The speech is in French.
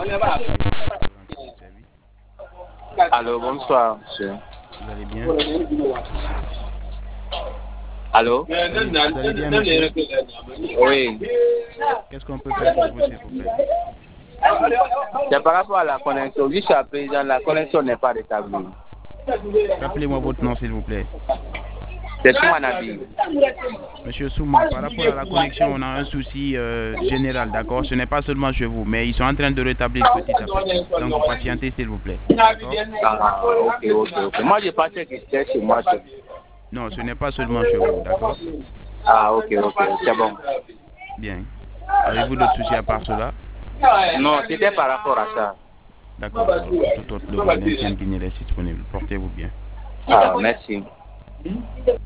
Allô, bonsoir, monsieur. Vous allez bien? Allô? Vous allez bien, monsieur? Oui. Qu'est-ce qu'on peut faire pour vous, s'il vous plaît? C'est par rapport à la connexion. Jusqu'à présent, la connexion n'est pas rétablie. Rappelez-moi votre nom, s'il vous plaît. C'est tout mon avis. Monsieur Souma, par rapport à la connexion, on a un souci général, d'accord? Ce n'est pas seulement chez vous, mais ils sont en train de rétablir petit à petit. Donc, vous patientez, s'il vous plaît. D'accord? Ah, ok. Moi, je pensais que c'était chez moi. Non, ce n'est pas seulement chez vous, d'accord? Ah, ok. C'est bon. Bien. Avez-vous d'autres soucis à part cela? Non, c'était par rapport à ça. D'accord, alors, pour tout autre, le l'ancien Guinée est disponible. Portez-vous bien. Ah, merci.